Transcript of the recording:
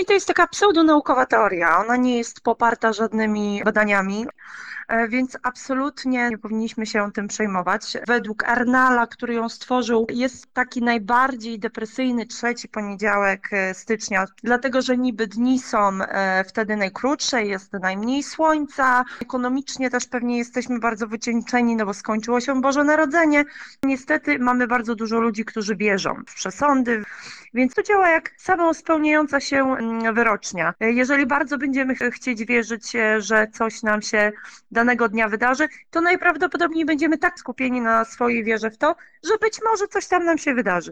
Zazwyczaj to jest taka pseudonaukowa teoria. Ona nie jest poparta żadnymi badaniami. Więc absolutnie nie powinniśmy się tym przejmować. Według Arnala, który ją stworzył, jest taki najbardziej depresyjny trzeci poniedziałek stycznia, dlatego że niby dni są wtedy najkrótsze, jest najmniej słońca. Ekonomicznie też pewnie jesteśmy bardzo wycieńczeni, no bo skończyło się Boże Narodzenie. Niestety mamy bardzo dużo ludzi, którzy wierzą w przesądy, więc to działa jak samospełniająca się wyrocznia. Jeżeli bardzo będziemy chcieć wierzyć, że coś nam się danego dnia wydarzy, to najprawdopodobniej będziemy tak skupieni na swojej wierze w to, że być może coś tam nam się wydarzy.